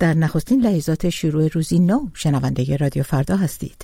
در نخستین لحظات شروع روزی نو شنونده رادیو فردا هستید.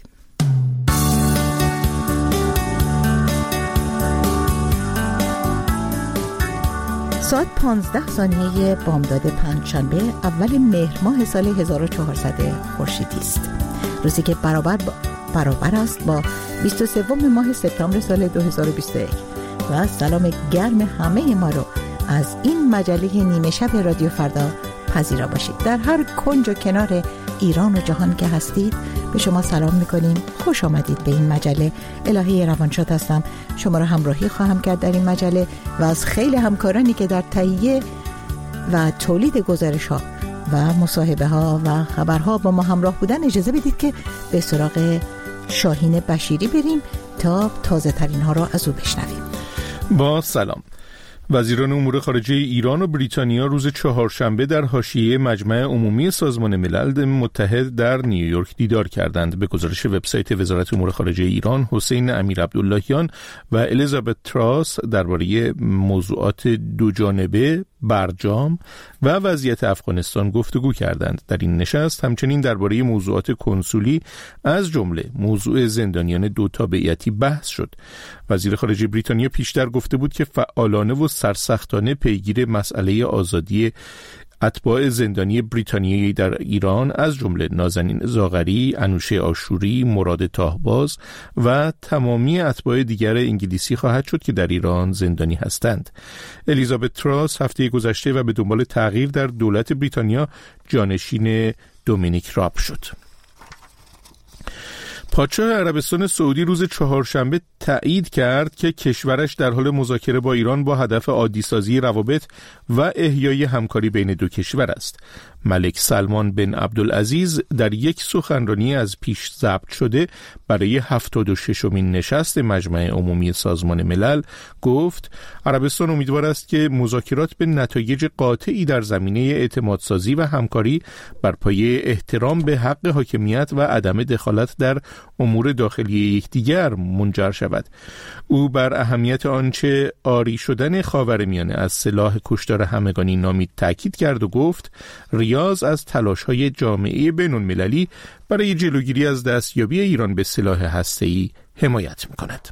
ساعت 15 بامداد پنجشنبه اول مهر ماه سال 1400 خورشیدی است. روزی که برابر است با 23 ماه سپتامبر سال 2021 و سلام گرم همه ما رو از این مجله نیمه شب رادیو فردا پذیرا باشید. در هر کنج و کنار ایران و جهان که هستید به شما سلام میکنیم. خوش آمدید به این مجله. الهی روانشاد هستم. شما را همراهی خواهم کرد در این مجله و از خیلی همکارانی که در تهیه و تولید گزارش ها و مصاحبه ها و خبرها با ما همراه بودن اجازه بدید که به سراغ شاهین بشیری بریم تا تازه ترین ها را از او بشنویم. با سلام. وزیران امور خارجه ایران و بریتانیا روز چهارشنبه در حاشیه مجمع عمومی سازمان ملل متحد در نیویورک دیدار کردند. به گزارش وبسایت وزارت امور خارجه ایران، حسین امیرعبداللهیان و الیزابت تراس درباره موضوعات دوجانبه، برجام و وضعیت افغانستان گفتگو کردند. در این نشست همچنین درباره موضوعات کنسولی از جمله موضوع زندانیان دو تابعیتی بحث شد. وزیر خارجه بریتانیا پیشتر گفته بود که فعالانه و سرسختانه پیگیر مسئله آزادی اتباع زندانی بریتانیایی در ایران از جمله نازنین زاغری، انوشه آشوری، مراد تاهباز و تمامی اتباع دیگر انگلیسی خواهد شد که در ایران زندانی هستند. الیزابت تراس هفته گذشته و به دنبال تغییر در دولت بریتانیا جانشین دومینیک راب شد. پادشاه عربستان سعودی روز چهارشنبه تایید کرد که کشورش در حال مذاکره با ایران با هدف عادی‌سازی روابط و احیای همکاری بین دو کشور است. ملک سلمان بن عبدالعزیز در یک سخنرانی از پیش ضبط شده برای 76مین نشست مجمع عمومی سازمان ملل گفت عربستان امیدوار است که مذاکرات به نتایج قاطعی در زمینه اعتمادسازی و همکاری بر پایه احترام به حق حاکمیت و عدم دخالت در امور داخلی یکدیگر منجر شود. او بر اهمیت آنچه عاری شدن خاورمیانه از سلاح کشتار همگانی نامید تاکید کرد و گفت ریاض از تلاش‌های جامعه بین‌المللی برای جلوگیری از دستیابی ایران به سلاح هسته‌ای حمایت می‌کند.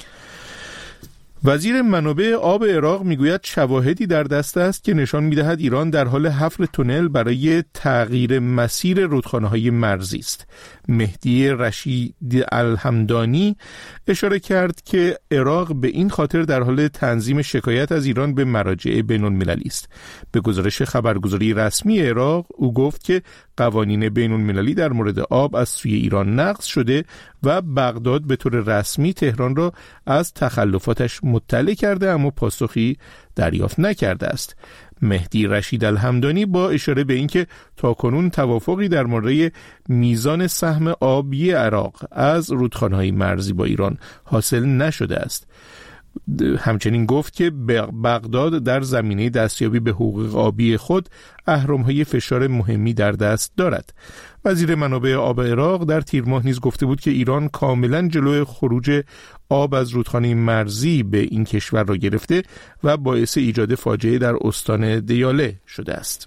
وزیر منابع آب عراق میگوید شواهدی در دست است که نشان می‌دهد ایران در حال حفر تونل برای تغییر مسیر رودخانه‌های مرزی است. مهدی رشید الحمدانی اشاره کرد که عراق به این خاطر در حال تنظیم شکایت از ایران به مراجع بین‌المللی است. به گزارش خبرگزاری رسمی عراق او گفت که قوانین بین‌المللی در مورد آب از سوی ایران نقض شده و بغداد به طور رسمی تهران را از تخلفاتش مطلع کرده اما پاسخی دریافت نکرده است. مهدی رشید الحمدانی با اشاره به اینکه تاکنون توافقی در مورد میزان سهم آبی عراق از رودخانه‌های مرزی با ایران حاصل نشده است. همچنین گفت که بغداد در زمینه دستیابی به حقوق آبی خود اهرم‌های فشار مهمی در دست دارد. وزیر منابع آب عراق در تیر ماه نیز گفته بود که ایران کاملا جلوی خروج آب از رودخانه مرزی به این کشور را گرفته و باعث ایجاد فاجعه در استان دیاله شده است.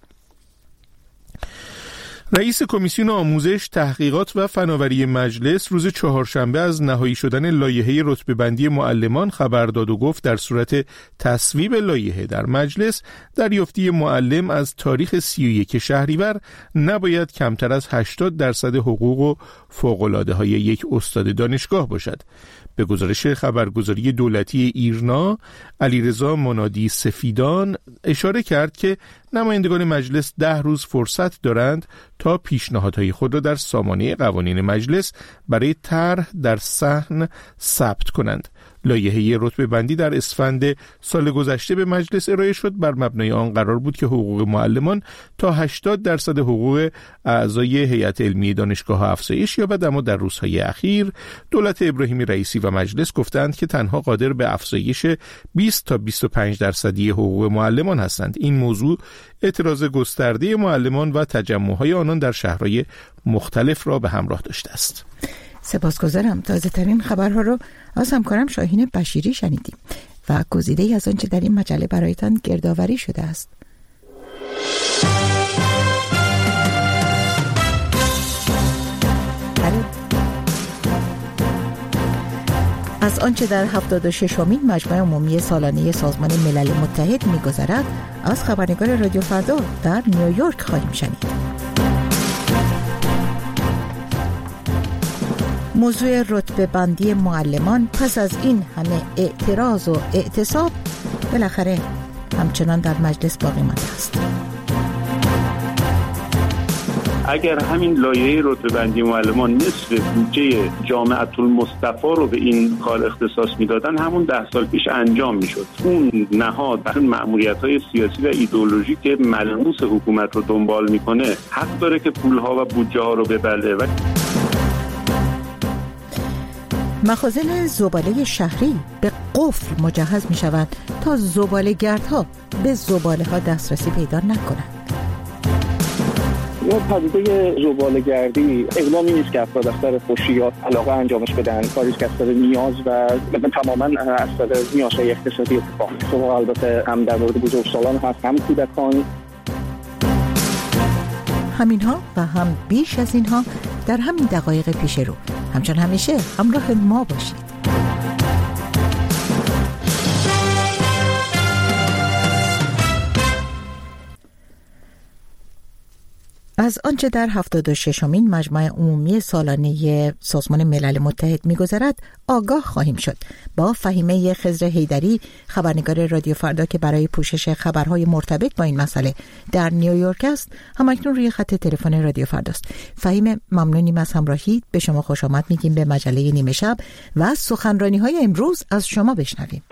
رئیس کمیسیون آموزش، تحقیقات و فناوری مجلس روز چهارشنبه از نهایی شدن لایحه رتبه‌بندی معلمان خبر داد و گفت در صورت تصویب لایحه در مجلس دریافتی معلم از تاریخ 31 شهریور نباید کمتر از 80% حقوق و فوق‌العاده‌های یک استاد دانشگاه باشد. به گزارش خبرگزاری دولتی ایرنا، علیرضا منادی سفیدان اشاره کرد که نمایندگان مجلس 10 روز فرصت دارند تا پیشنهادهای خود را در سامانه قوانین مجلس برای طرح در صحن ثبت کنند. لایحه رتبه‌بندی در اسفند سال گذشته به مجلس ارائه شد. بر مبنای آن قرار بود که حقوق معلمان تا 80% حقوق اعضای هیئت علمی دانشگاه‌ها افزایش یابد، اما در روزهای اخیر دولت ابراهیمی رئیسی و مجلس گفتند که تنها قادر به افزایش 20 تا 25% حقوق معلمان هستند. این موضوع اعتراض گسترده معلمان و تجمع‌های آنان در شهرهای مختلف را به همراه داشته است. سپاسگزارم. تازه ترین خبرها رو از همکارم شاهین بشیری شنیدیم و گزیده‌ای از آنچه در این مجله برایتان گردآوری شده است. از آنچه در 76مین مجمع عمومی سالانه سازمان ملل متحد می‌گذرد از خبرنگار رادیو فردا در نیویورک خواهیم شنید. موضوع رتبه بندی معلمان پس از این همه اعتراض و اعتصاب بالاخره همچنان در مجلس باقی مانده است. اگر همین لایحه رتبه‌بندی معلمان نصف بودجه جامعة المصطفی رو به این کار اختصاص میدادن، همون 10 سال پیش انجام میشد. اون نهاد بر مأموریت‌های سیاسی و ایدئولوژیک که ملموس حکومت رو دنبال میکنه حق داره که پولها و بودجه ها رو ببله. مخازن زباله شهری به قفل مجهز می شوند تا زباله‌گردها به زباله ها دسترسی پیدا نکنند. یا پدیده زباله‌گردی اقلامی نیست که افراد از سر خوشی یا علاقه انجامش بدن، کاری که از سر نیاز و تماما از سر نیازهای اقتصادی اتفاق میفته. البته هم در مورد بزرگسالان هست، هم کودکان. همینها و هم بیش از اینها در همین دقایق پیش رو. همچون همیشه همراه ما باشید. از آنچه در 76مین مجمع عمومی سالانه سازمان ملل متحد می‌گذرد آگاه خواهیم شد با فهیمه خضر حیدری، خبرنگار رادیو فردا که برای پوشش خبرهای مرتبط با این مسئله در نیویورک است، همکنون روی خط تلفن رادیو فرداست. فهیمه، ممنونیم از همراهیت. به شما خوش آمد میگیم به مجله نیمه شب و سخنرانی‌های امروز از شما بشنویم.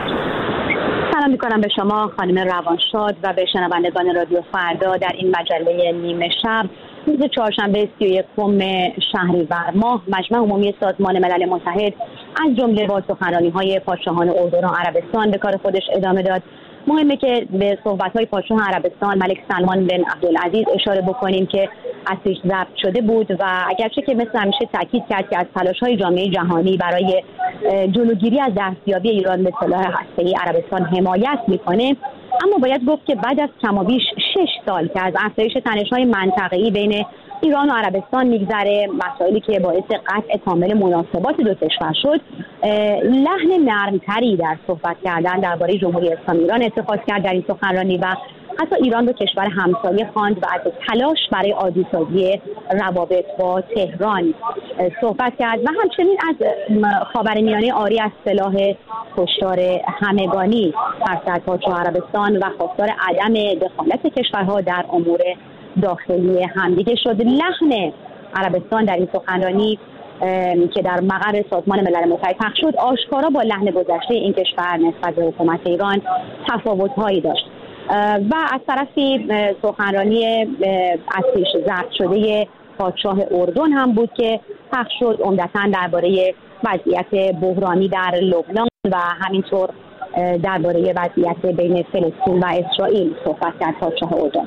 سلام میکنم به شما خانم روانشاد و به شنوندگان رادیو فردا در این مجله نیمه شب. روز چهارشنبه 31 شهریور ماه مجمع عمومی سازمان ملل متحد از جمله با سخنرانی‌های پادشاهان اردن و عربستان به کار خودش ادامه داد. مهمه که به صحبت‌های پادشاه عربستان ملک سلمان بن عبدالعزیز اشاره بکنیم که اصلیش ضبط شده بود و اگرچه که مثل همیشه تاکید کرد که از تلاش‌های جامعه جهانی برای جلوگیری از دستیابی ایران به سلاح هسته‌ای عربستان حمایت می‌کنه، اما باید گفت که بعد از کمابیش 6 سال که از افزایش تنش‌های منطقه‌ای بین ایران و عربستان میگذره، مسائلی که باعث قطع کامل مناسبات دو کشور شد، لحن نرمتری در صحبت کردن درباره جمهوری اسلامی ایران اتخاذ کرد در این سخنرانی و حتی ایران رو کشور همسایه خواند و از تلاش برای عادی‌سازی روابط با تهران صحبت کرد و همچنین از خاورمیانه عاری از سلاح کشتار همگانی حرف زد. پادشاه عربستان و خواستار عدم دخالت کشورها در امور داخلی همدیگه شد. لحن عربستان در این سخنرانی که در مقر سازمان ملل متحد پخش شد آشکارا با لحن گذشته این کشور نسبت به حکومت ایران تفاوت‌هایی داشت و از طرفی سخنرانی اصلیش ضبط شده پادشاه اردن هم بود که پخش شد، عمدتاً درباره وضعیت بحرانی در لبنان و همینطور درباره وضعیت بین فلسطین و اسرائیل صحبت کرد پادشاه اردن.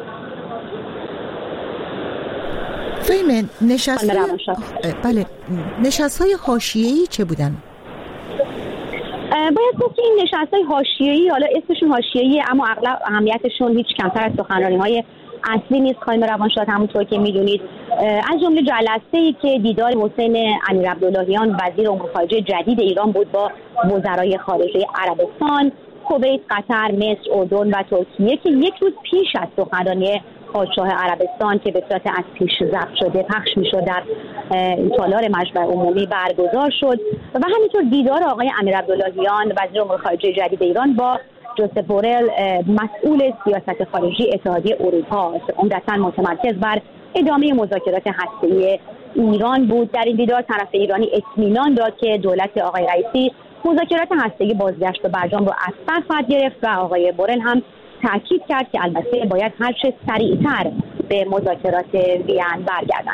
فهیمه، نشست‌های حاشیه‌ای چه بودن؟ باید گفت که این نشست‌های حاشیه‌ای، حالا اسمشون حاشیه‌ای اما اغلب اهمیتشون هیچ کمتر از سخنرانی‌های اصلی نیست خانم روانشاد. همونطور که می‌دونید از جمله جلسه‌ای که دیدار حسین امیرعبداللهیان وزیر امور خارجه جدید ایران بود با وزرای خارجه عربستان، کویت، قطر، مصر، اردن و ترکیه که یک روز پیش از سخنرانی پادشاه عربستان که به صورت از پیش ضبط شده پخش می‌شد در تالار مجمع عمومی برگزار شد و همینطور دیدار آقای امیرعبداللهیان وزیر امور خارجه جدید ایران با جوزف بورل مسئول سیاست خارجی اتحادیه اروپا عمدتاً متمرکز بر ادامه مذاکرات هسته‌ای ایران بود. در این دیدار طرف ایرانی اطمینان داد که دولت آقای رئیسی مذاکرات هسته‌ای بازگشت به برجام رو از سر خواهد گرفت و آقای بورل هم تأکید کرد که البته باید هر چه سریعتر به مذاکرات وین برگردند.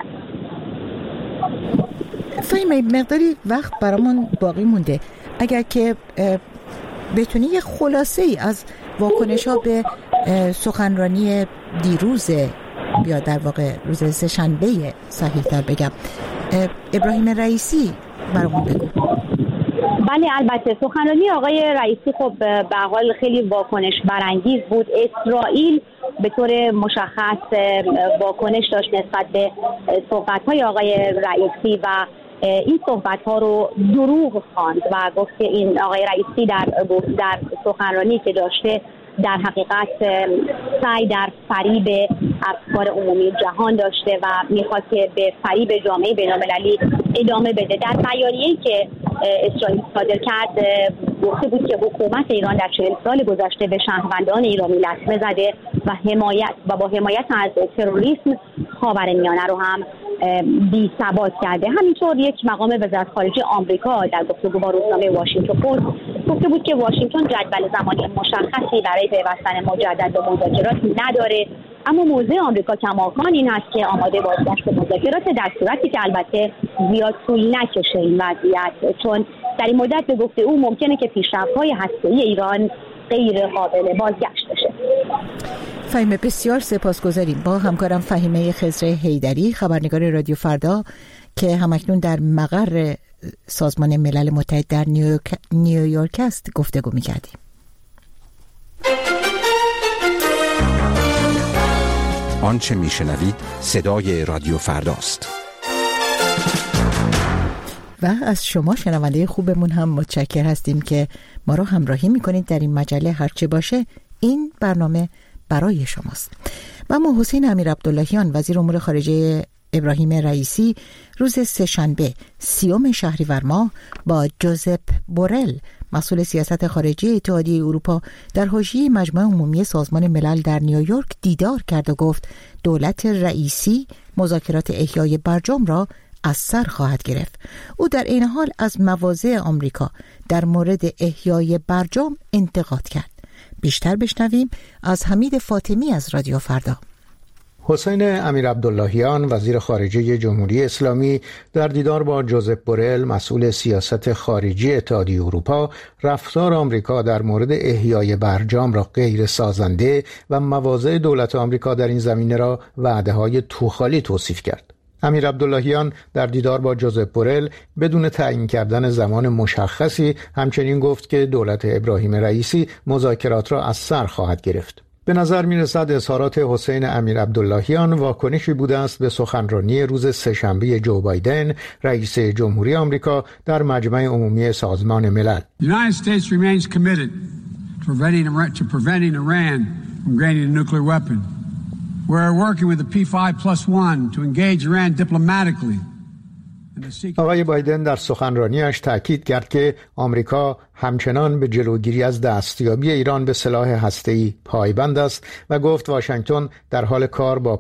فهیمه، مقداری وقت برامون باقی مونده، اگر که بتونی یه خلاصه ای از واکنش ها به سخنرانی دیروز، یا در واقع روز سه‌شنبه صحیح تر بگم، ابراهیم رئیسی برامون بگو. بله، البته سخنرانی آقای رئیسی خب به حال خیلی واکنش برانگیز بود. اسرائیل به طور مشخص واکنش داشت نسبت به صحبت‌های آقای رئیسی و این صحبت ها رو دروغ خواند و گفت که این آقای رئیسی در سخنرانی که داشته در حقیقت سعی در فریب افکار عمومی جهان داشته و میخواد که به فریب جامعه بین‌المللی ادامه بده. در بیانیه‌ای که اسرائیل صادر کرد گفته بود که حکومت ایران در 40 سال گذشته به شهروندان ایرانی لطمه زده و با حمایت از تروریسم خاورمیانه رو هم بی‌ثبات کرده. همینطور یک مقام وزارت خارجه آمریکا در گفتگو با روزنامه واشنگتن پست گفته بود که واشنگتن جدول زمانی مشخصی برای پیوستن مجدد به مذاکرات نداره، اما موضع آمریکا کماکان این است که آماده بازگشت به مذاکرات در صورتی که البته زیاد طول نکشه این وضعیت، چون در این مدت به گفته او ممکنه که پیشرفت‌های هسته‌ای ایران غیر قابل بازگشت بشه. فهیمه، بسیار سپاسگزاریم. با همکارم فهیمه خضر حیدری، خبرنگار رادیو فردا که همکنون در مقر سازمان ملل متحد در نیویورک است گفتگو می‌کردیم. آنچه میشنوید صدای رادیو فرداست. و از شما شنونده خوبمون هم متشکر هستیم که ما رو همراهی میکنید در این مجله. هرچه باشه این برنامه برای شماست. و اما حسین امیرعبداللهیان وزیر امور خارجه ابراهیم رئیسی روز سه‌شنبه 30 شهریور ماه با جوزپ بورل مسئول سیاست خارجی اتحادیه اروپا در حاشیه مجمع عمومی سازمان ملل در نیویورک دیدار کرد و گفت دولت رئیسی مذاکرات احیای برجام را از سر خواهد گرفت. او در این حال از مواضع آمریکا در مورد احیای برجام انتقاد کرد. بیشتر بشنویم از حمید فاطمی از رادیو فردا. حسین امیرعبداللهیان وزیر خارجه جمهوری اسلامی در دیدار با جوزپ بورل مسئول سیاست خارجی اتحادیه اروپا رفتار آمریکا در مورد احیای برجام را غیر سازنده و مواضع دولت آمریکا در این زمینه را وعده‌های توخالی توصیف کرد. امیرعبداللهیان در دیدار با جوزپ بورل بدون تعیین کردن زمان مشخصی همچنین گفت که دولت ابراهیم رئیسی مذاکرات را از سر خواهد گرفت. به نظر می‌رسد اظهارات حسین امیرعبداللهیان واکنشی بوده است به سخنرانی روز سه‌شنبه جو بایدن رئیس جمهوری آمریکا در مجمع عمومی سازمان ملل. The United States remains committed to preventing Iran from gaining a nuclear weapon. We're working with the P5+1 to engage Iran diplomatically. آقای بایدن در سخنرانیش تأکید کرد که آمریکا همچنان به جلوگیری از دستیابی ایران به سلاح هسته‌ای پایبند است و گفت واشنگتن در حال کار با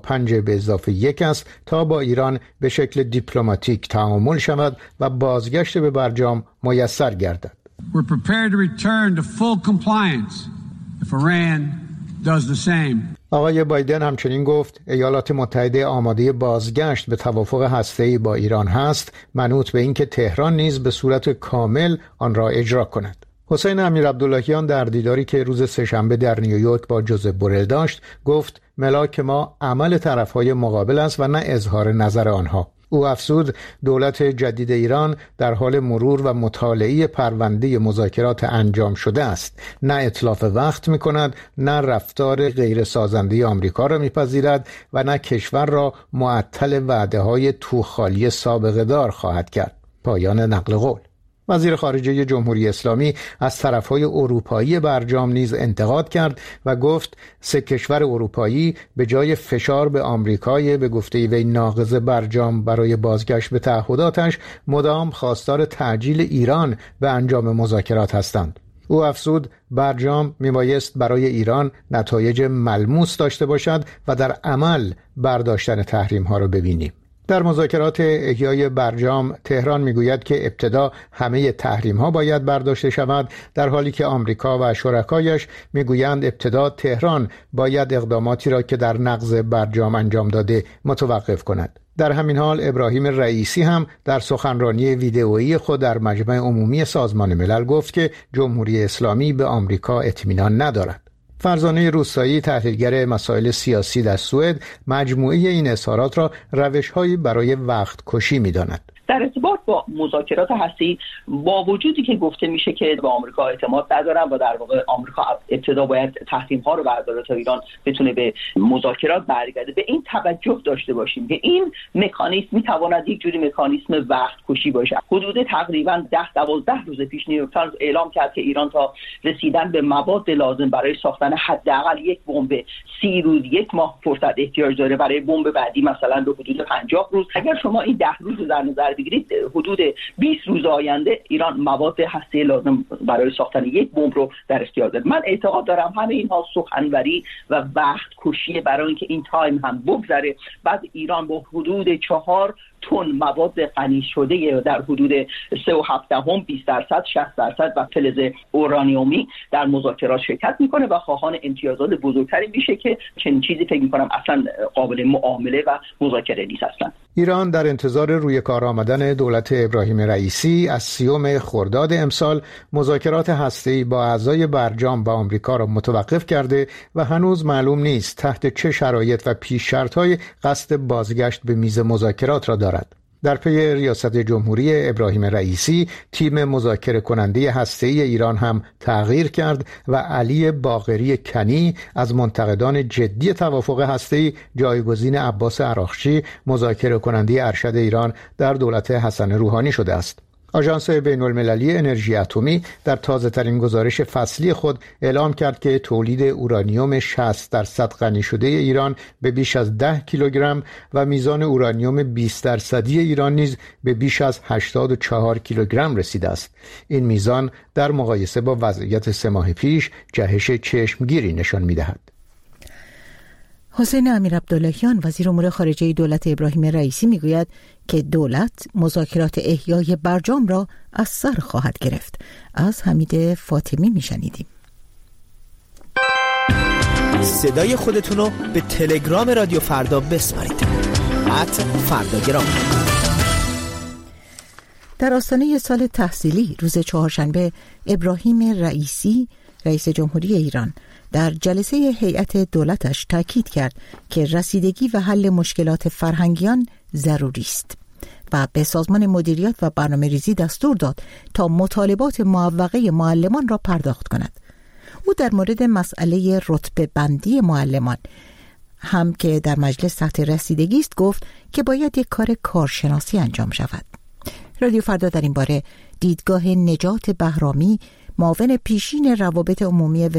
5+1 است تا با ایران به شکل دیپلماتیک تعامل شود و بازگشت به برجام میسر گردد. We're prepared to return to full compliance if Iran does the same. آقای بایدن همچنین گفت ایالات متحده آماده بازگشت به توافق هسته‌ای با ایران هست، منوط به اینکه تهران نیز به صورت کامل آن را اجرا کند. حسین امیرعبداللهیان در دیداری که روز سه‌شنبه در نیویورک با جوزپ بورل داشت گفت ملاک ما عمل طرف‌های مقابل است و نه اظهار نظر آنها. او افزود دولت جدید ایران در حال مرور و مطالعه پرونده مذاکرات انجام شده است، نه اتلاف وقت می‌کند، نه رفتار غیر سازنده آمریکا را می‌پذیرد و نه کشور را معطل وعده‌های توخالی سابقه دار خواهد کرد. پایان نقل قول. وزیر خارجه جمهوری اسلامی از طرف‌های اروپایی برجام نیز انتقاد کرد و گفت 3 کشور اروپایی به جای فشار به آمریکای به گفته وی ناقض برجام برای بازگشت به تعهداتش مدام خواستار تعجیل ایران به انجام مذاکرات هستند. او افزود برجام میبایست برای ایران نتایج ملموس داشته باشد و در عمل برداشتن تحریم‌ها را ببینیم. در مذاکرات احیای برجام تهران میگوید که ابتدا همه تحریم‌ها باید برداشته شود، در حالی که آمریکا و شرکایش میگویند ابتدا تهران باید اقداماتی را که در نقض برجام انجام داده متوقف کند. در همین حال ابراهیم رئیسی هم در سخنرانی ویدئویی خود در مجمع عمومی سازمان ملل گفت که جمهوری اسلامی به آمریکا اطمینان ندارد. فرزانه روستایی تحلیلگر مسائل سیاسی در سوئد مجموعه این اظهارات را روش‌هایی برای وقت کشی می‌داند. در ارتباط با مذاکرات هسته‌ای با وجودی که گفته میشه که به آمریکا اعتماد ندارن و در واقع آمریکا ابتدا باید تحریم‌ها رو برداره تا ایران بتونه به مذاکرات برگرده، به این توجه داشته باشیم که این مکانیزم میتواند یک جوری مکانیزم وقت کشی باشه. حدود تقریبا 10-12 روز پیش نیویورک تایمز اعلام کرد که ایران تا رسیدن به مواد لازم برای ساختن حداقل یک بمب 30 روز، یک ماه فرصت احتیاج داره، برای بمب بعدی مثلا به حدود 50 روز. اگر شما این 10 روز رو در نظر بگیرید، حدود 20 روز آینده ایران مواد هسته‌ای لازم برای ساختن یک بمب رو در اختیار داره. من اعتقاد دارم همه اینها سخنوری و وقت کشی برای اینکه این تایم هم بگذره. بعد ایران با حدود 4 تن مواد غنی شده در حدود 3.7 20% 60% و فلز اورانیومی در مذاکرات شرکت میکنه و خواهان امتیازات بزرگتری میشه که چنین چیزی فکر میکنم اصلا قابل معامله و مذاکره نیست اصلا. ایران در انتظار روی کار آمدن دولت ابراهیم رئیسی از 30 خرداد امسال مذاکرات هسته‌ای با اعضای برجام با آمریکا را متوقف کرده و هنوز معلوم نیست تحت چه شرایط و پیش شرط‌های قصد بازگشت به میز مذاکرات را دارد. در پی ریاست جمهوری ابراهیم رئیسی، تیم مذاکره کننده هسته‌ای ایران هم تغییر کرد و علی باقری کنی از منتقدان جدی توافق هسته‌ای جایگزین عباس عراقچی، مذاکره کننده ارشد ایران در دولت حسن روحانی شده است. آژانس بین‌المللی انرژی اتمی در تازه‌ترین گزارش فصلی خود اعلام کرد که تولید اورانیوم 60% غنی شده ایران به بیش از 10 کیلوگرم و میزان اورانیوم 20% ایران نیز به بیش از 84 کیلوگرم رسیده است. این میزان در مقایسه با وضعیت 3 ماه پیش جهش چشمگیری نشان می‌دهد. حسین امیرعبداللهیان وزیر امور خارجه دولت ابراهیم رئیسی میگوید که دولت مذاکرات احیای برجام را از سر خواهد گرفت. از حمید فاطمی میشنیدیم. صدای خودتون رو به تلگرام رادیو فردا بسپارید. @فرداگرام. در آستانه سال تحصیلی روز چهارشنبه، ابراهیم رئیسی رئیس جمهوری ایران در جلسه هیئت دولتش تاکید کرد که رسیدگی و حل مشکلات فرهنگیان ضروری است و به سازمان مدیریت و برنامه‌ریزی دستور داد تا مطالبات معوقه معلمان را پرداخت کند. او در مورد مسئله رتبه بندی معلمان هم که در مجلس تحت رسیدگی است گفت که باید یک کار کارشناسی انجام شود. رادیو فردا در این باره دیدگاه نجات بهرامی، معاون پیشین روابط عمومی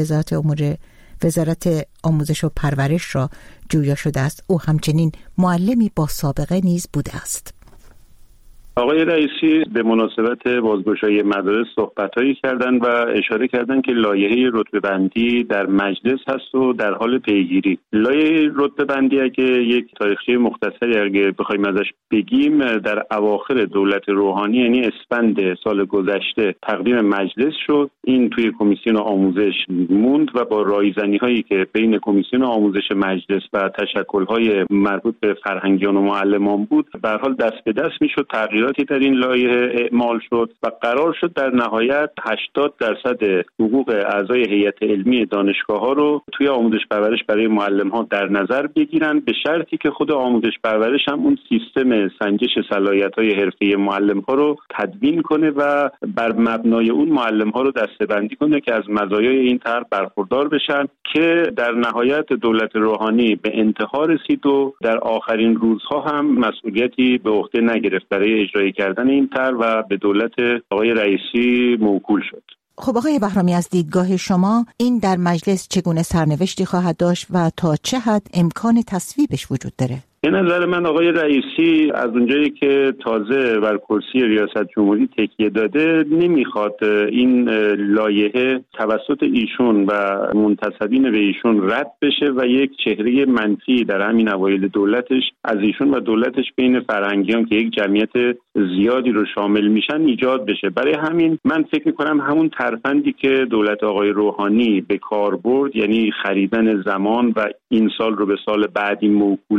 وزارت آموزش و پرورش را جویا شده است. او همچنین معلمی با سابقه نیز بوده است. آقای رئیسی به مناسبت بازگشایی مدارس صحبت‌هایی کردند و اشاره کردند که لایحه رتبه‌بندی در مجلس هست و در حال پیگیری. لایحه رتبه‌بندی اگه یک تاریخچه مختصری اگه بخوایم ازش بگیم، در اواخر دولت روحانی یعنی اسفند سال گذشته تقدیم مجلس شد. این توی کمیسیون آموزش موند و با رایزنی‌هایی که بین کمیسیون آموزش مجلس و تشکل‌های مربوط به فرهنگیان و معلمان بود، به هر حال دست به دست میشد تغییراتی در این لایحه اعمال شد و قرار شد در نهایت 80% حقوق اعضای هیئت علمی دانشگاه‌ها رو توی آموزش پرورش برای معلم‌ها در نظر بگیرن، به شرطی که خود آموزش پرورش هم اون سیستم سنجش صلاحیت‌های حرفه‌ای معلم‌ها رو تدوین کنه و بر مبنای اون معلم‌ها رو دسته‌بندی کنه که از مزایای این طرح برخوردار بشن، که در نهایت دولت روحانی به انتها رسید و در آخرین روزها هم مسئولیتی به عهده نگرفت برای اجرای کردن این طرح و به دولت آقای رئیسی موکول شد. خب آقای بهرامی، از دیدگاه شما این در مجلس چگونه سرنوشتی خواهد داشت و تا چه حد امکان تصویبش وجود داره؟ به نظر من آقای رئیسی از اونجایی که تازه بر کرسی ریاست جمهوری تکیه داده، نمیخواد این لایحه توسط ایشون و منتسبین به ایشون رد بشه و یک چهره منفی در همین اوایل دولتش از ایشون و دولتش بین فرهنگیان که یک جمعیت زیادی رو شامل میشن ایجاد بشه. برای همین من فکر میکنم همون ترفندی که دولت آقای روحانی به کار برد، یعنی خریدن زمان و این سال رو به سال بعدی موکول کردن،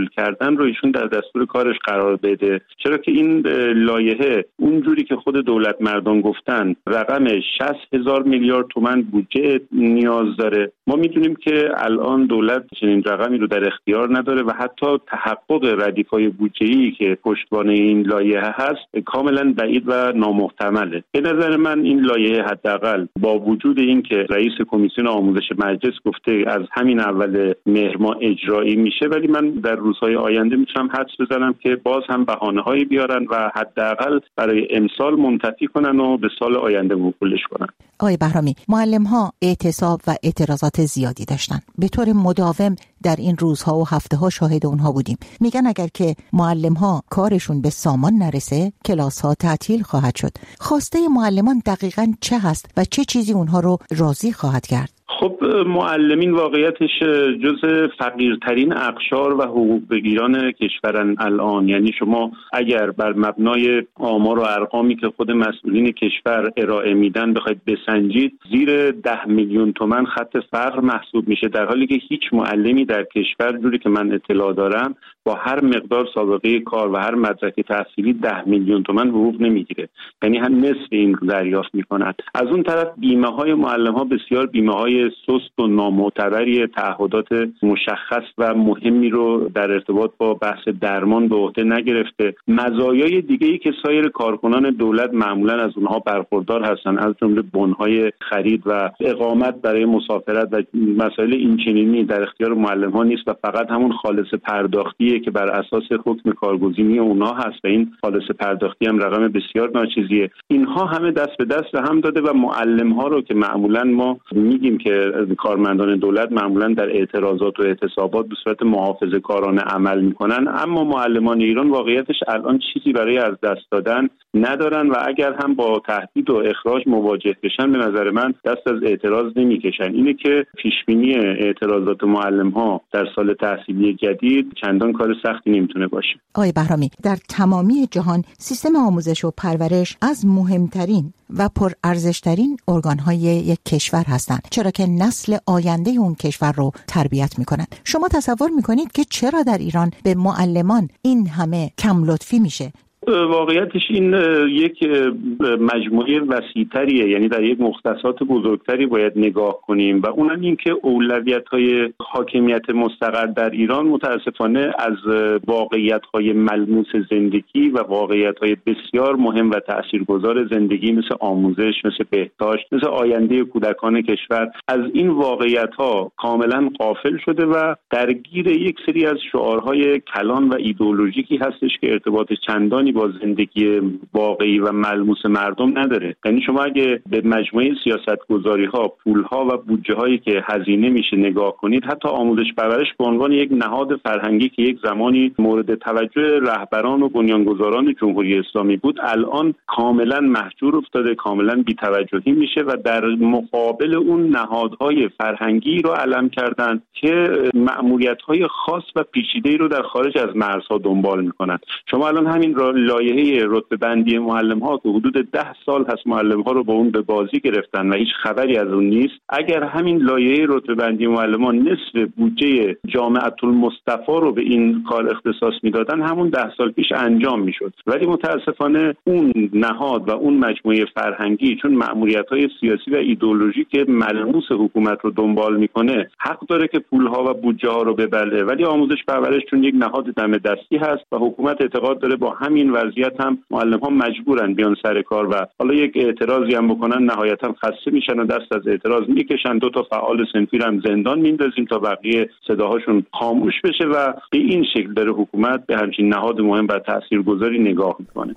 کردن رو ایشون در دستور کارش قرار بده، چرا که این لایحه اونجوری که خود دولت مردان گفتن رقم 60,000 میلیارد تومان بودجه نیاز داره. ما میدونیم که الان دولت چنین رقمی رو در اختیار نداره و حتی تحقق ردیف‌های بودجه‌ای که پشتوانه این لایحه هست کاملا بعید و نامحتمله. به نظر من این لایحه حداقل با وجود این که رئیس کمیسیون آموزش مجلس گفته از همین اول مهر ماه اجرایی میشه، ولی من در روزهای آینده میتونم حدس بزنم که باز هم بهانه‌هایی بیارن و حداقل برای امسال منتفی کنن و به سال آینده موکولش کنن. آقای بهرامی، معلم‌ها اعتصاب و اعتراضات زیادی داشتن. به طور مداوم در این روزها و هفته‌ها شاهد اونها بودیم. میگن اگر که معلم‌ها کارشون به سامان نرسه، کلاس‌ها تعطیل خواهد شد. خواسته معلمان دقیقاً چه هست و چه چیزی اونها رو راضی خواهد کرد؟ خب معلمین واقعیتش جز فقیرترین اقشار و حقوق بگیران کشورن الان. یعنی شما اگر بر مبنای آمار و ارقامی که خود مسئولین کشور ارائه میدن بخواید بسنجید، زیر 10 میلیون تومان خط فقر محسوب میشه، در حالی که هیچ معلمی در کشور جوری که من اطلاع دارم با هر مقدار سابقه کار و هر مدرک تحصیلی 10 میلیون تومان حقوق نمیگیره، یعنی هم نصف این دریافت میکنند. از اون طرف بیمه های معلم ها بسیار بیمه های سست و نامعتبری، تعهدات مشخص و مهمی رو در ارتباط با بحث درمان به عهده نگرفته. مزایای دیگه‌ای که سایر کارکنان دولت معمولا از اونها برخوردار هستن، از جمله بن‌های خرید و اقامت برای مسافرت و مسائل اینچنینی در اختیار معلم ها نیست و فقط همون خالص پرداختیه که بر اساس حکم کارگزینی اونها هست و این خالص پرداختی هم رقم بسیار ناچیزیه. اینها همه دست به دست هم داده و معلم ها رو که معمولا ما میگیم که کارمندان دولت معمولا در اعتراضات و اعتصابات به صورت محافظه‌کارانه عمل میکنن، اما معلمان ایران واقعیتش الان چیزی برای از دست دادن ندارن و اگر هم با تهدید و اخراج مواجه بشن به نظر من دست از اعتراض نمیکشن. اینه که پیشبینی اعتراضات معلم ها در سال تحصیلی جدید چندان کار سختی نمیتونه باشه. آقای بهرامی، در تمامی جهان سیستم آموزش و پرورش از مهمترین و پرارزشترین ارگان‌های یک کشور هستند، چرا که نسل آینده اون کشور رو تربیت می‌کنند. شما تصور می‌کنید که چرا در ایران به معلمان این همه کم لطفی میشه؟ واقعیتش این یک مجموعه وسیع‌تریه، یعنی در یک مختصات بزرگتری باید نگاه کنیم و اونم این که اولویت‌های حاکمیت مستقر در ایران متاسفانه از واقعیت‌های ملموس زندگی و واقعیت‌های بسیار مهم و تاثیرگذار زندگی مثل آموزش، مثل بهداشت، مثل آینده کودکان کشور، از این واقعیت‌ها کاملا غافل شده و درگیر یک سری از شعارهای کلان و ایدئولوژیکی هستش که ارتباط چندانی با زندگی واقعی و ملموس مردم نداره. یعنی شما اگه به مجموعه سیاست‌گذاری‌ها، پول‌ها و بودجه‌هایی که هزینه میشه نگاه کنید، حتی آموزش پرورش به عنوان یک نهاد فرهنگی که یک زمانی مورد توجه رهبران و بنیانگذاران جمهوری اسلامی بود، الان کاملا محجور افتاده، کاملا بی‌توجهی میشه و در مقابل اون نهادهای فرهنگی رو علم کردن که مأموریت‌های خاص و پیچیده‌ای رو در خارج از مرزها دنبال می‌کنن. شما الان همین لایحه رتبه بندی معلم‌ها که حدود 10 سال هست معلم‌ها رو با اون به بازی گرفتن و هیچ خبری از اون نیست. اگر همین لایحه رتبه بندی معلمان نصف بودجه جامعه المصطفی رو به این کار اختصاص میدادن، همون 10 سال پیش انجام میشد. ولی متاسفانه اون نهاد و اون مجموعه فرهنگی چون مأموریت‌های سیاسی و ایدئولوژیک ملموس حکومت رو دنبال میکنه، حق داره که پول‌ها و بودجه‌ها رو ببره، ولی آموزش پرورش چون یک نهاد دم دستی هست و حکومت اعتقاد داره با همین وضعیت هم معلم‌ها مجبورن بیان سر کار و حالا یک اعتراضی هم بکنن نهایتا خسته میشن و دست از اعتراض میکشن. 2 تا فعال صنفی هم زندان میندازیم تا بقیه صداهاشون خاموش بشه و به این شکل داره حکومت به همچین نهاد مهم و تاثیرگذاری نگاه میکنه.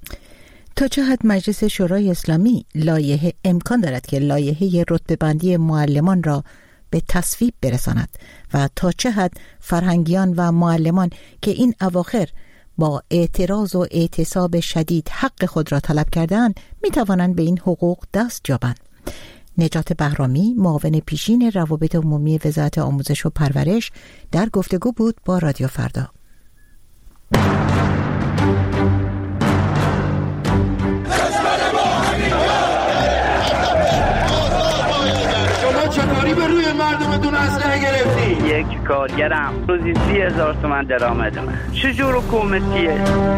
تا چه حد مجلس شورای اسلامی لایحه امکان دارد که لایحه رتبه بندی معلمان را به تصویب برساند و تا چه حد فرهنگیان و معلمان که این اواخر با اعتراض و اعتصاب شدید حق خود را طلب کردند می توانند به این حقوق دست یابند؟ نجات بهرامی، معاون پیشین روابط عمومی وزارت آموزش و پرورش، در گفتگو بود با رادیو فردا. شما چطوری به روی مردمتون اسلحه گرفتی؟ یک کارگرم، روزی 30,000 تومان درآمدمه. چجور حکومتیه؟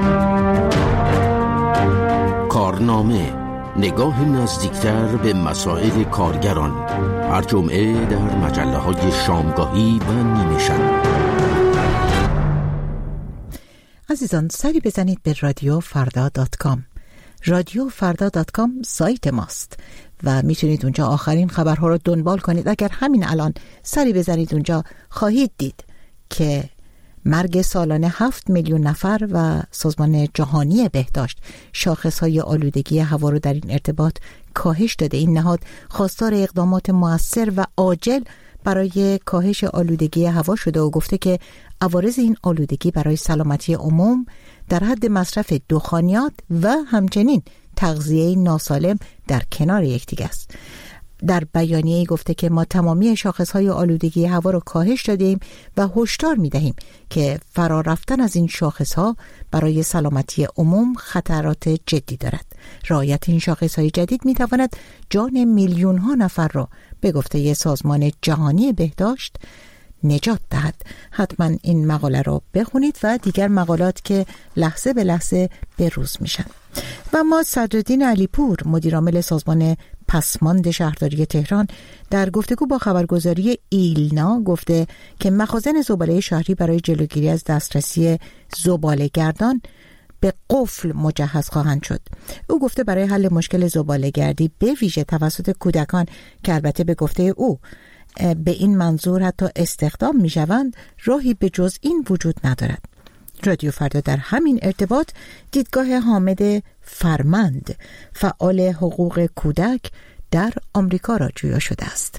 کارنامه، نگاه نزدیکتر به مسائل کارگران، هر جمعه در مجله‌های شامگاهی و نیمه شب. عزیزان سری بزنید به رادیوفردا.com. رادیوفردا.com سایت ماست و میتونید اونجا آخرین خبرها رو دنبال کنید. اگر همین الان سری بزنید اونجا خواهید دید که مرگ سالانه 7 میلیون نفر و سازمان جهانی بهداشت شاخصهای آلودگی هوا رو در این ارتباط کاهش داده. این نهاد خواستار اقدامات مؤثر و عاجل برای کاهش آلودگی هوا شده و گفته که عوارض این آلودگی برای سلامتی عموم در حد مصرف دخانیات و همچنین تغذیه ناسالم در کنار یکدیگر است. در بیانیه‌ای گفته که ما تمامی شاخص‌های آلودگی هوا را کاهش دادیم و هشدار می‌دهیم که فرار رفتن از این شاخص‌ها برای سلامتی عموم خطرات جدی دارد. رعایت این شاخص‌های جدید می‌تواند جان میلیون‌ها نفر را به گفته سازمان جهانی بهداشت نجات دهد. حتما این مقاله رو بخونید و دیگر مقالات که لحظه به لحظه به روز میشن. و ما صدرالدین علیپور مدیرعامل سازمان پسماند شهرداری تهران در گفتگو با خبرگزاری ایلنا گفته که مخازن زباله شهری برای جلوگیری از دسترسی زباله‌گردان به قفل مجهز خواهند شد. او گفته برای حل مشکل زباله‌گردی به ویژه توسط کودکان که البته به گفته او به این منظور حتی استخدام می شوند راهی به جز این وجود ندارد. رادیو فردا در همین ارتباط دیدگاه حامد فرمند فعال حقوق کودک در آمریکا را جویا شده است.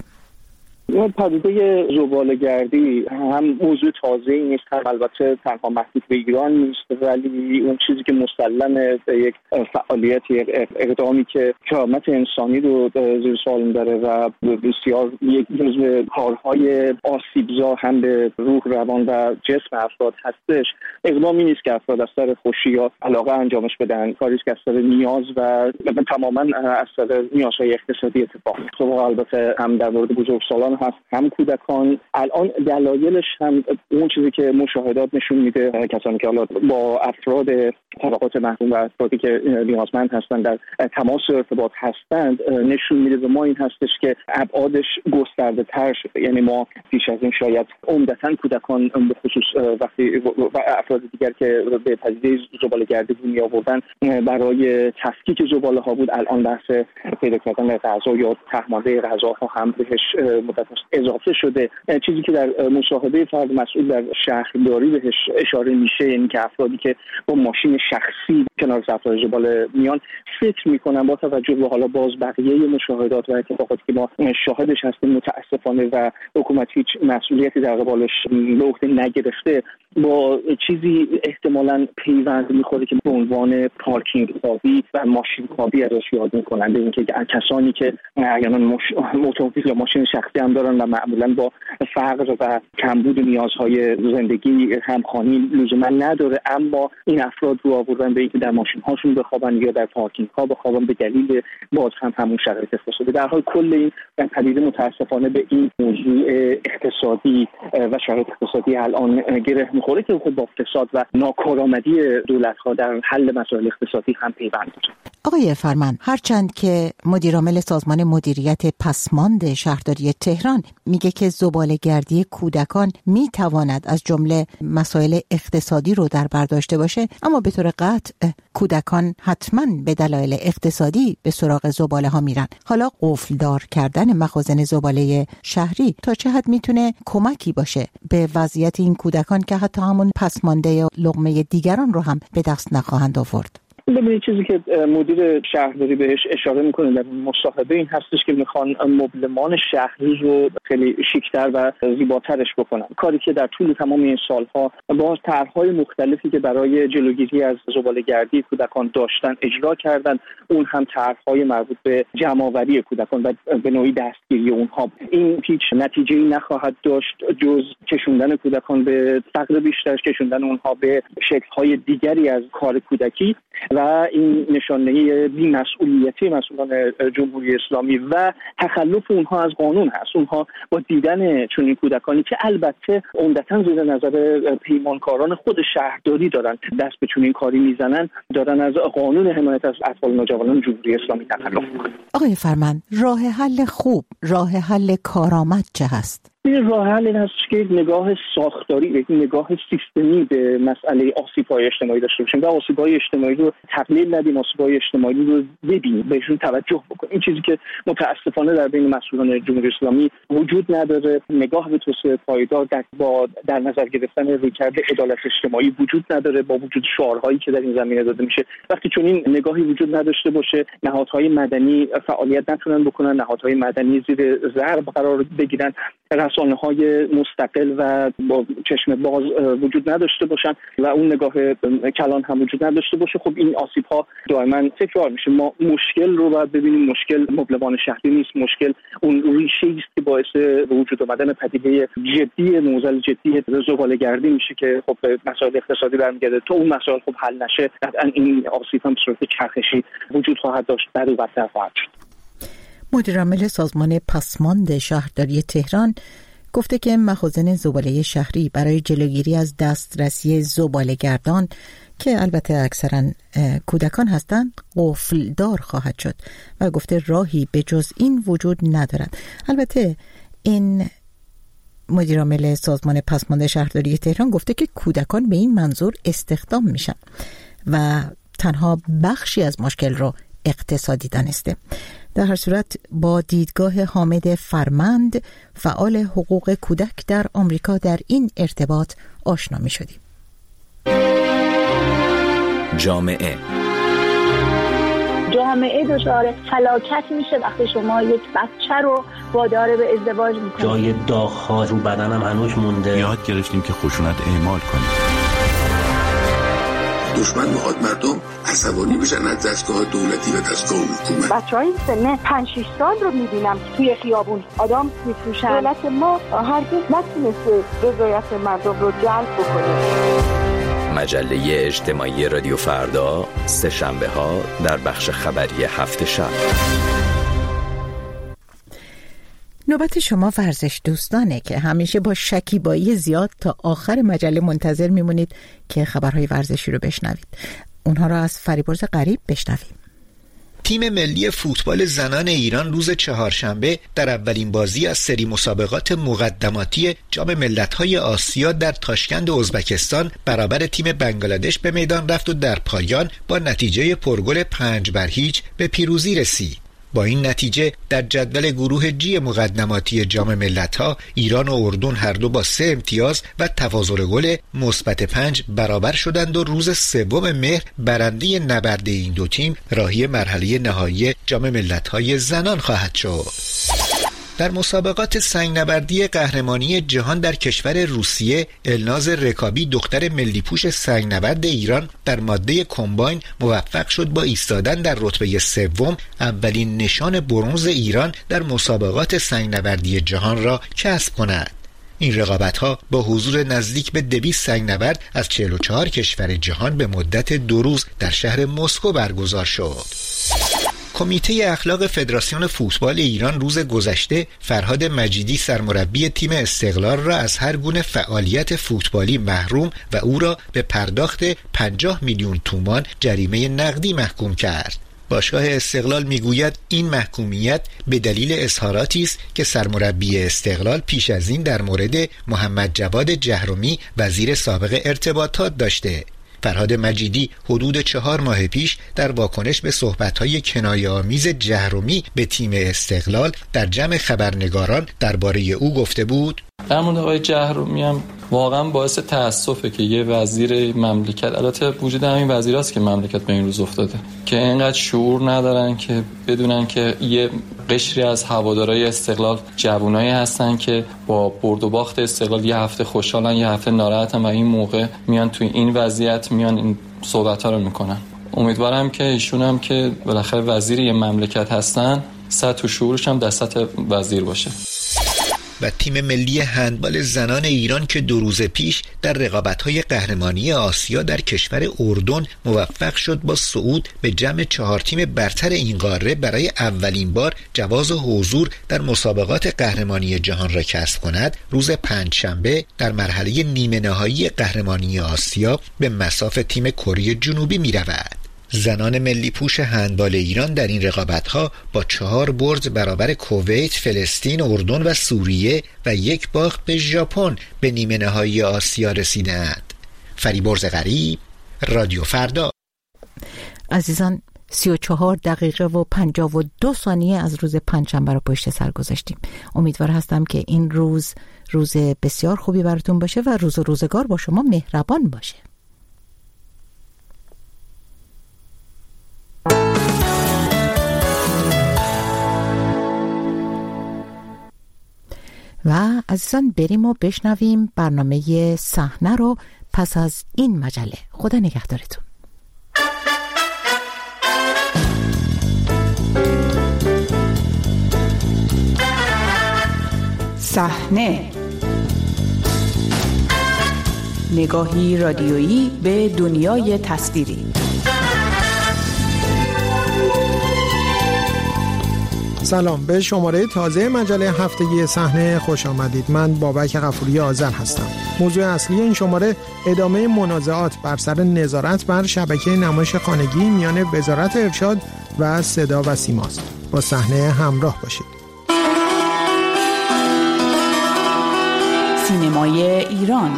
پدیده زباله‌گردی هم موضوع تازه‌ای نیست، هم البته تنها محدود به ایران نیست، ولی اون چیزی که مسلمه یک فعالیت، یک اقدامی که کرامت انسانی رو زیر سوال می‌بره و بسیار یک جزو کارهای آسیبزا هم به روح، روان و جسم افراد هستش. اقدامی نیست که افراد از سر خوشی یا علاقه انجامش بدن، کاری که از سر نیاز و تماماً از سر نیازهای اقتصادی اتفاق میفته. البته هم در مورد بزرگسالان هست، هم کودکان. الان دلایلش هم اون چیزی که مشاهدات نشون میده، کسانی که حالا با افراد طبقات محروم و افرادی که نیازمند هستند در تماس ارتباط هستند نشون میده به ما این هستش که ابعادش گسترده تر شده. یعنی ما پیش از این شاید عمدتاً کودکان به خصوص وقتی و افراد دیگر که به پدیده زباله‌گردی می آوردن برای تفکیک زباله ها بود، الان بحث پیدا کردن غذا یا تهمانده غذا ها هم بهش مدت اضافه شده. چیزی که در مصاحبه فرد مسئول در شهرداری بهش اشاره میشه، یعنی که افرادی که با ماشین شخصی کنار صفحه زباله میان فکر میکنن با توجه به حالا باز بقیه مشاهدات و اتفاقاتی که ما شاهدش هستیم متاسفانه و حکومت هیچ مسئولیتی در قبالش به عهده نگرفته، با چیزی احتمالاً پیوند میخوره که به عنوان پارکینگ خوابی و ماشین خوابی ازش یاد میکنن. به اینکه کسانی که احیانا اتومبیل یا ماشین شخصی هم دارن و معمولاً با فقر و کمبود نیازهای زندگی همخوانی لزوما نداره، اما این افراد رو آوردن به اینکه در ماشین هاشون بخوابن یا در پارکینگ ها بخوابن به دلیل باز هم همون شرایط اقتصادی. در حال کل این پدیده متاسفانه به این موضوع اقتصادی و شرایط اقتصادی الان گره میخوره که خود با فساد و ناکارآمدی دولت‌ها در حل مسائل اقتصادی هم پیوند داره. آقای فرمان، هرچند که مدیرعامل سازمان مدیریت پسماند شهرداری تهران میگه که زباله‌گردی کودکان میتواند از جمله مسائل اقتصادی رو در بر داشته باشه، اما به طور قطع کودکان حتما به دلایل اقتصادی به سراغ زباله ها میرن. حالا قفلدار کردن مخازن زباله شهری تا چه حد میتونه کمکی باشه به وضعیت این کودکان که حتی همون پسمانده یا لقمه دیگران رو هم به دست نخواهند آورد؟ ببینید چیزی که مدیر شهرداری بهش اشاره میکنه در مصاحبه این هستش که میخوان مبلمان شهری رو خیلی شیک‌تر و زیباترش بکنن، کاری که در طول تمام این سالها با طرح‌های مختلفی که برای جلوگیری از زباله‌گردی کودکان داشتن اجرا کردن. اون هم طرح‌های مربوط به جمع‌آوری کودکان و به نوعی دستگیری اونها. این هیچ نتیجه‌ای نخواهد داشت جز کشوندن کودکان به فقر بیشتر، کشوندن اونها به شکل‌های دیگری از کار کودکی و این نشانه بی‌مسئولیتی مسئولان جمهوری اسلامی و تخلف اونها از قانون هست. اونها با دیدن چنین کودکانی که البته عمدتاً زیر نظر پیمانکاران خود شهرداری دارن دست به چنین کاری میزنن، دارن از قانون حمایت از اطفال نوجوانان جمهوری اسلامی تخلف میکنن. آقای فرمند، راه حل خوب، راه حل کارآمد چه هست؟ این راه حل این هست که یک نگاه ساختاری، یک نگاه سیستمی به مسئله آسیب‌های اجتماعی داشته باشیم و آسیب‌های اجتماعی رو تقلیل ندیم، آسیب‌های اجتماعی رو ببینیم، بهشون توجه بکنیم. این چیزی که متأسفانه در بین مسئولان جمهوری اسلامی وجود نداره. نگاه به توسعه پایدار در نظر گرفتن رویکرد عدالت اجتماعی وجود نداره، با وجود شعارهایی که در این زمینه داده میشه. وقتی چون این نگاهی وجود نداشته باشه، نهادهای مدنی فعالیت نتونن بکنن، نهادهای مدنی زیر ضرب قرار بگیرن، رسانه‌های مستقل و با چشم باز وجود نداشته باشن و اون نگاه کلان هم وجود نداشته باشه، خب این آسیب‌ها دائما تکرار میشه. ما مشکل رو باید ببینیم، مشکل مبلمان شهری نیست، مشکل اون ریشه‌ای است که باعث وجود آمدن پدیده جدی، معضل جدی زباله‌گردی میشه که خب به مسائل اقتصادی برمیگرده. تو اون مسائل خب حل نشه، قطعاً این آسیب هم به صورت چرخشی وجود خواهد داشت، بد و بدتر خواهد شد. مدیرعامل سازمان پسماند شهرداری تهران گفته که مخازن زباله شهری برای جلوگیری از دسترسی زباله‌گردان که البته اکثرا کودکان هستند قفل دار خواهد شد و گفته راهی به جز این وجود ندارد. البته این مدیرعامل سازمان پسماند شهرداری تهران گفته که کودکان به این منظور استخدام میشن و تنها بخشی از مشکل رو اقتصادی دانسته. در هر صورت با دیدگاه حامد فرمند، فعال حقوق کودک در آمریکا، در این ارتباط آشنا می شدیم. جامعه دچار فلاکت میشه وقتی شما یک بچه رو وادار به ازدواج میکنید. جای داغ‌ها رو بدنم هنوز مونده. یاد گرفتیم که خشونت اعمال کنیم. دشمن میخواد مردم عصبانی بشن از دستگاه دولتی و دستگاه حکومت. بچه‌های سن 5-6 سال رو میبینم توی خیابون آدم میفروشن. دولت ما هرگز نتونسته رضایت مردم رو جلب بکنه. مجله اجتماعی رادیو فردا، سه شنبه ها در بخش خبری هفت شب. نوبت شما ورزش دوستانه که همیشه با شکیبایی زیاد تا آخر مجله منتظر میمونید که خبرهای ورزشی رو بشنوید. اونها رو از فریبرز غریب بشنویم. تیم ملی فوتبال زنان ایران روز چهارشنبه در اولین بازی از سری مسابقات مقدماتی جام ملت‌های آسیا در تاشکند ازبکستان برابر تیم بنگلادش به میدان رفت و در پایان با نتیجه پرگل 5-0 به پیروزی رسید. با این نتیجه در جدول گروه جی مقدماتی جام ملت‌ها ایران و اردن هر دو با 3 امتیاز و تفاضل گل مثبت 5 برابر شدند و روز 3 مهر برنده نبرد این دو تیم راهی مرحله نهایی جام ملت‌های زنان خواهد شد. در مسابقات سنگنوردی قهرمانی جهان در کشور روسیه، الناز رکابی دختر ملی‌پوش سنگنورد ایران در ماده کمباین موفق شد با ایستادن در رتبه 3 اولین نشان برنز ایران در مسابقات سنگنوردی جهان را کسب کند. این رقابت‌ها با حضور نزدیک به 200 سنگنورد از 44 کشور جهان به مدت 2 روز در شهر مسکو برگزار شد. کمیته اخلاق فدراسیون فوتبال ایران روز گذشته فرهاد مجیدی سرمربی تیم استقلال را از هر گونه فعالیت فوتبالی محروم و او را به پرداخت 50 میلیون تومان جریمه نقدی محکوم کرد. باشگاه استقلال میگوید این محکومیت به دلیل اظهاراتی است که سرمربی استقلال پیش از این در مورد محمد جواد جهرمی وزیر سابق ارتباطات داشته. فرهاد مجیدی حدود 4 ماه پیش در واکنش به صحبت‌های کنایه‌آمیز جهرمی به تیم استقلال در جمع خبرنگاران درباره او گفته بود: در مورد آقای جهرمی هم واقعا باعث تأسفه که یه وزیر مملکت، البته وجود همین وزیراست که مملکت به این روز افتاده، که اینقدر شعور ندارن که بدونن که یه قشری از هوادارهای استقلال جوانایی هستن که با برد و باخت استقلال یه هفته خوشحالن، یه هفته ناراحتن و این موقع میان توی این وضعیت میان این صحبت‌ها رو میکنن. امیدوارم که ایشون هم که بالاخره وزیر یه مملکت هستن، سطح و شعورش هم در سطح وزیر باشه. و تیم ملی هندبال زنان ایران که 2 روز پیش در رقابت‌های قهرمانی آسیا در کشور اردن موفق شد با صعود به جمع 4 تیم برتر این قاره برای اولین بار جواز حضور در مسابقات قهرمانی جهان را کسب کند، روز پنجشنبه در مرحله نیمه نهایی قهرمانی آسیا به مصاف تیم کره جنوبی می‌رود. زنان ملی پوش هندبال ایران در این رقابت‌ها با 4 برد برابر کویت، فلسطین، اردن و سوریه و 1 باخت به ژاپن به نیمه نهایی آسیا رسیدند. فریبرز غریب، رادیو فردا. عزیزان، 34 دقیقه و 52 ثانیه از روز پنجشنبه را پشت سر گذاشتیم. امیدوار هستم که این روز بسیار خوبی براتون باشه و روزگار با شما مهربان باشه. و عزیزان بریم و بشنویم برنامه صحنه رو پس از این مجله. خدا نگهدارتون. صحنه، نگاهی رادیویی به دنیای تصویری. سلام، به شماره تازه مجله هفتگی صحنه خوش آمدید. من بابک غفوری آذر هستم. موضوع اصلی این شماره ادامه منازعات بر سر نظارت بر شبکه نمایش خانگی میان وزارت ارشاد و صدا و سیماست. با صحنه همراه باشید. سینمای ایران.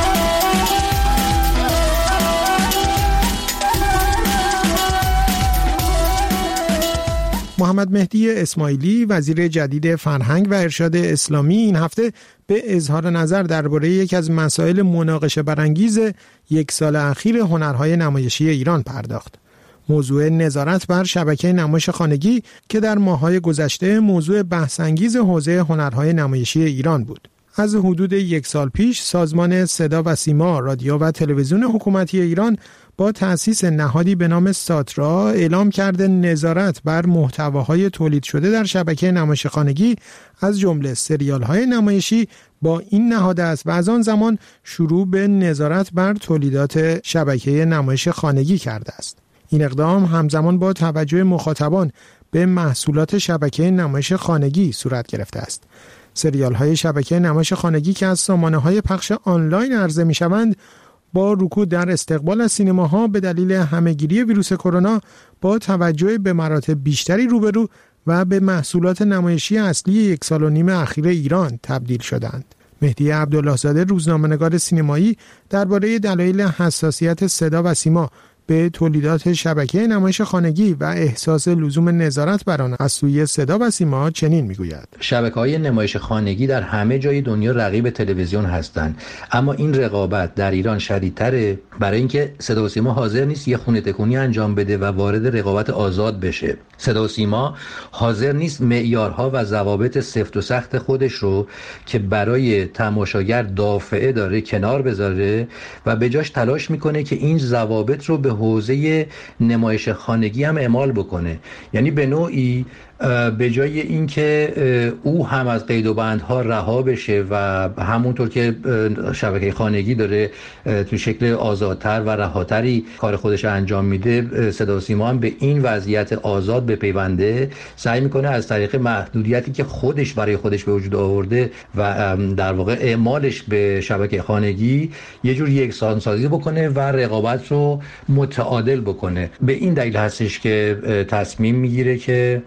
محمد مهدی اسماعیلی وزیر جدید فرهنگ و ارشاد اسلامی این هفته به اظهار نظر درباره یکی از مسائل مناقشه برانگیز 1 سال اخیر هنرهای نمایشی ایران پرداخت. موضوع نظارت بر شبکه نمایش خانگی که در ماه‌های گذشته موضوع بحث‌انگیز حوزه هنرهای نمایشی ایران بود. از حدود 1 سال پیش سازمان صدا و سیما، رادیو و تلویزیون حکومتی ایران با تأسیس نهادی به نام ساترا اعلام کرده نظارت بر محتواهای تولید شده در شبکه نمایش خانگی از جمله سریال‌های نمایشی با این نهاد است و از آن زمان شروع به نظارت بر تولیدات شبکه نمایش خانگی کرده است. این اقدام همزمان با توجه مخاطبان به محصولات شبکه نمایش خانگی صورت گرفته است. سریال‌های شبکه نمایش خانگی که از سامانه‌های پخش آنلاین عرضه می‌شوند با رکود در استقبال از سینماها به دلیل همه‌گیری ویروس کرونا با توجه به مراتب بیشتری روبرو و به محصولات نمایشی اصلی 1 سال و نیم اخیر ایران تبدیل شدند. مهدی عبدالله زاده روزنامه‌نگار سینمایی درباره دلایل حساسیت صدا و سیما به تولیدات شبکه نمایش خانگی و احساس لزوم نظارت بر آن از سوی صدا و سیما چنین میگوید: شبکه‌های نمایش خانگی در همه جای دنیا رقیب تلویزیون هستند، اما این رقابت در ایران شدیدتره برای اینکه صدا و سیما حاضر نیست یه خونه تکونی انجام بده و وارد رقابت آزاد بشه. صدا و سیما حاضر نیست معیارها و ضوابط سفت و سخت خودش رو که برای تماشاگر دافعه داره کنار بذاره و به جاش تلاش میکنه که این ضوابط رو به حوزه نمایش خانگی هم اعمال بکنه. یعنی به نوعی به جای اینکه او هم از قید و بندها رها بشه و همونطور که شبکه خانگی داره تو شکل آزادتر و رهاتری کار خودش انجام میده، صدا و سیما هم به این وضعیت آزاد بپیونده، سعی میکنه از طریق محدودیتی که خودش برای خودش به وجود آورده و در واقع اعمالش به شبکه خانگی یه جور یکسانسازی بکنه و رقابت رو متعادل بکنه. به این دلیل هستش که تصمیم میگیره که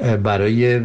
برای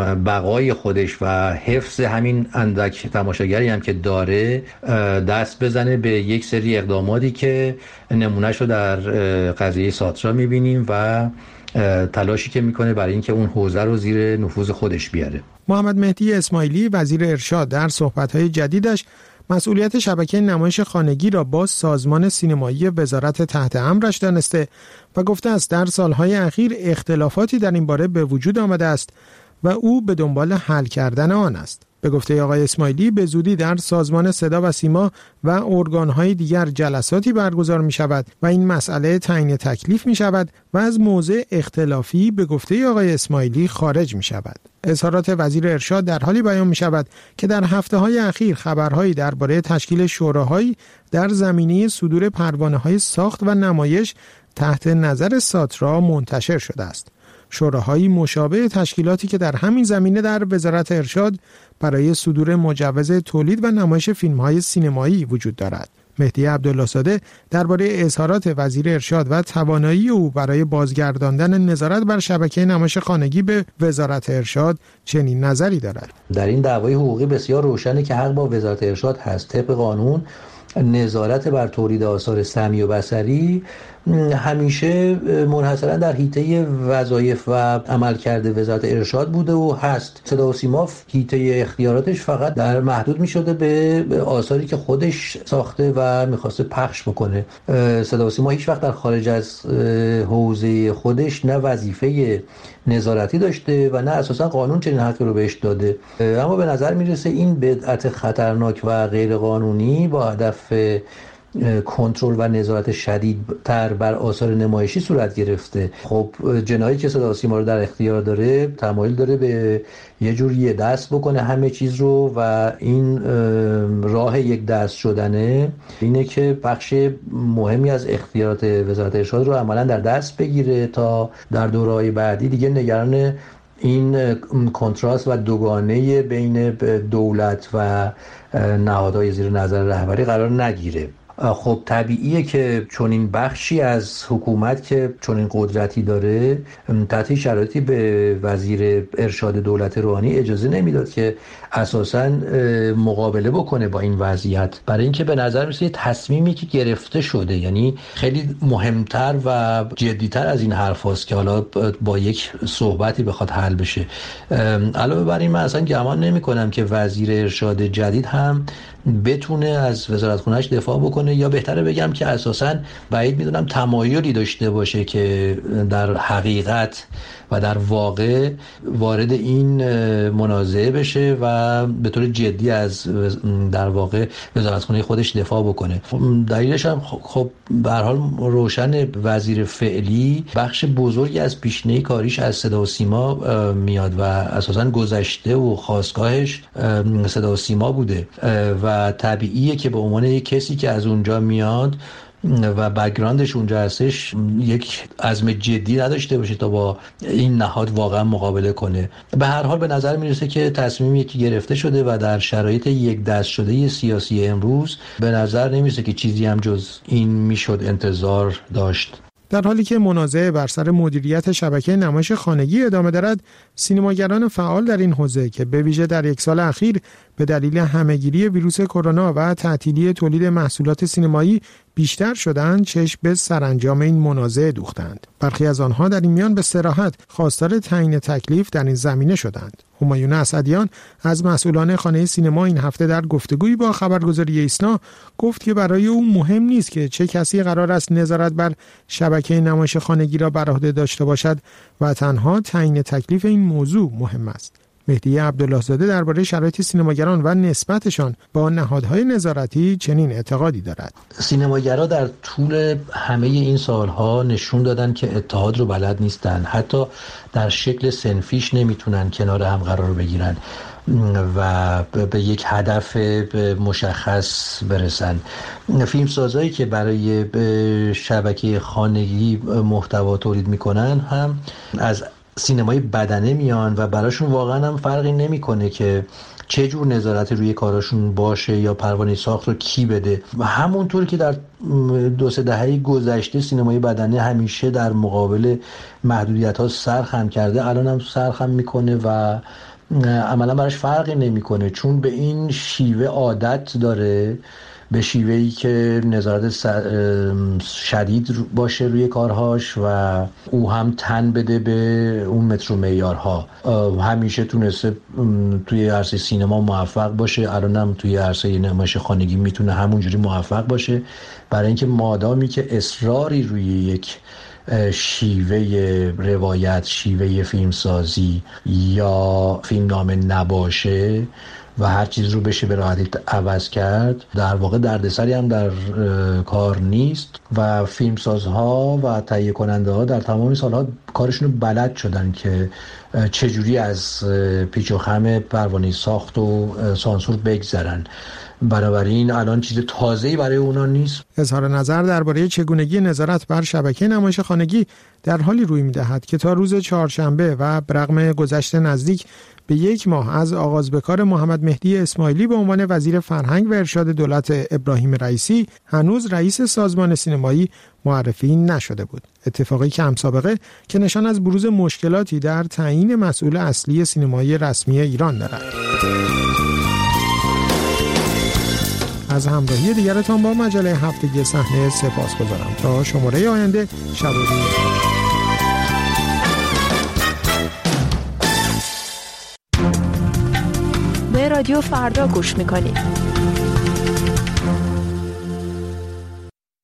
بقای خودش و حفظ همین اندک تماشاگری هم که داره دست بزنه به یک سری اقداماتی که نمونهشو در قضیه ساترا میبینیم و تلاشی که میکنه برای اینکه اون حوزه رو زیر نفوذ خودش بیاره. محمد مهدی اسماعیلی وزیر ارشاد در صحبت‌های جدیدش مسئولیت شبکه نمایش خانگی را با سازمان سینمایی وزارت تحت امرش دانسته و گفته است در سالهای اخیر اختلافاتی در این باره به وجود آمده است و او به دنبال حل کردن آن است. به گفته آقای اسماعیلی به زودی در سازمان صدا و سیما و ارگان‌های دیگر جلساتی برگزار می شود و این مسئله تعیین تکلیف می شود و از موضع اختلافی به گفته آقای اسماعیلی خارج می شود. اظهارات وزیر ارشاد در حالی بیان می شود که در هفته‌های اخیر خبرهایی درباره تشکیل شوراهایی در زمینه صدور پروانه‌های ساخت و نمایش تحت نظر ساترا منتشر شده است. شوراهایی مشابه تشکیلاتی که در همین زمینه در وزارت ارشاد برای صدور مجوز تولید و نمایش فیلم‌های سینمایی وجود دارد. مهدی عبدالله زاده درباره اظهارات وزیر ارشاد و توانایی او برای بازگرداندن نظارت بر شبکه نمایش خانگی به وزارت ارشاد چنین نظری دارد. در این دعوای حقوقی بسیار روشنه که حق با وزارت ارشاد هست. طبق قانون نظارت بر تولید آثار سمعی و بصری همیشه منحصرا در حیطه وظایف و عملکرد وزارت ارشاد بوده و هست. صدا و سیما حیطه اختیاراتش فقط در محدود می شده به آثاری که خودش ساخته و میخواسته پخش بکنه. صدا و سیما هیچ وقت در خارج از حوزه خودش نه وظیفه نظارتی داشته و نه اساسا قانون چنین حقی رو بهش داده. اما به نظر میرسه این بدعت خطرناک و غیر قانونی با هدف کنترل و نظارت شدیدتر بر آثار نمایشی صورت گرفته. خب جناحی که صدا و سیما رو در اختیار داره تمایل داره به یه جور یه دست بکنه همه چیز رو و این راه یک دست شدنه اینه که بخش مهمی از اختیارات وزارت ارشاد رو عملا در دست بگیره تا در دوره‌های بعدی دیگه نگران این کنتراست و دوگانه بین دولت و نهادهای زیر نظر رهبری قرار نگیره. خب طبیعیه که چون این بخشی از حکومت که چون این قدرتی داره تحت شرایطی به وزیر ارشاد دولت روحانی اجازه نمیداد که اساساً مقابله بکنه با این وضعیت، برای اینکه به نظر میاد تصمیمی که گرفته شده یعنی خیلی مهمتر و جدیتر از این حرف هاست که حالا با یک صحبتی بخواد حل بشه. علاوه بر این من اصلا گمان نمی کنم که وزیر ارشاد جدید هم بتونه از وزارتخونه‌اش دفاع بکنه، یا بهتره بگم که اساساً بعید میدونم تمایلی داشته باشه که در حقیقت و در واقع وارد این منازعه بشه و به طور جدی از در واقع وزارتخونه خودش دفاع بکنه. دلیلش هم خب به هر حال روشن وزیر فعلی بخش بزرگی از پیشینه کاریش از صدا و سیما میاد و اساساً گذشته و خاستگاهش صدا و سیما بوده و طبیعیه که به عنوان یک کسی که از اونجا میاد و بک‌گراندش اونجا هستش یک عزم جدی نداشته باشه تا با این نهاد واقعا مقابله کنه. به هر حال به نظر میرسه که تصمیمی که گرفته شده و در شرایط یک دست شده سیاسی امروز به نظر نمیرسه که چیزی هم جز این میشد انتظار داشت. در حالی که منازعه بر سر مدیریت شبکه نمایش خانگی ادامه دارد، سینماگران فعال در این حوزه که به ویژه در یک سال اخیر به دلیل همهگیری ویروس کرونا و تعطیلی تولید محصولات سینمایی بیشتر شدند، چشم به سرانجام این منازعه دوختند. برخی از آنها در این میان به صراحت خواستار تعیین تکلیف در این زمینه شدند. همایون اسدیان از مسئولان خانه سینما این هفته در گفتگویی با خبرگزاری ایسنا گفت که برای او مهم نیست که چه کسی قرار است نظارت بر شبکه نمایش خانگی را بر عهده داشته باشد و تنها تعیین تکلیف این موضوع مهم است. مهدی عبدالله زاده درباره شرایط سینماگران و نسبتشان با نهادهای نظارتی چنین اعتقادی دارد. سینماگرا در طول همه این سالها نشون دادن که اتحاد رو بلد نیستن، حتی در شکل صنفیش نمیتونن کنار هم قرار بگیرن و به یک هدف مشخص برسن. فیلمسازایی که برای شبکه خانگی محتوا تولید میکنن هم از سینمای بدنه میان و براشون واقعا هم فرقی نمیکنه که چه جور نظارت روی کاراشون باشه یا پروانه ساخت رو کی بده. و همونطور که در 2-3 دهه گذشته سینمای بدنه همیشه در مقابل محدودیت‌ها سرخم کرده، الان هم سرخم میکنه و عملا براش فرقی نمیکنه، چون به این شیوه عادت داره، به شیوهی که نظارت شدید باشه روی کارهاش و او هم تن بده به اون متر و معیارها. همیشه تونسته توی عرصه سینما موفق باشه، الان هم توی عرصه نمایش خانگی میتونه همونجوری موفق باشه، برای اینکه مادامی که اصراری روی یک شیوه روایت، شیوه فیلمسازی یا فیلمنامه نباشه و هر چیز رو بشه به راحتی عوض کرد، در واقع دردسری هم در کار نیست و فیلمسازها و تهیه کننده ها در تمام سالها کارشون رو بلد شدن که چجوری از پیچ و خم پروانه ساخت و سانسور بگذرن. بنابراین الان چیز تازه‌ای برای اونا نیست. اظهار نظر درباره چگونگی نظارت بر شبکه نمایش خانگی در حالی روی می‌دهد که تا روز چهارشنبه و برغم گذشت نزدیک به 1 ماه از آغاز به کار محمد مهدی اسماعیلی به عنوان وزیر فرهنگ و ارشاد دولت ابراهیم رئیسی هنوز رئیس سازمان سینمایی معرفی نشده بود. اتفاقی که همسابقه که نشان از بروز مشکلاتی در تعیین مسئول اصلی سینمایی رسمی ایران دارد. از همراهی دیگرتان با مجله هفتگی صحنه سپاسگزارم. تا شماره آینده، شب و روز به رادیو فردا گوش میکنید.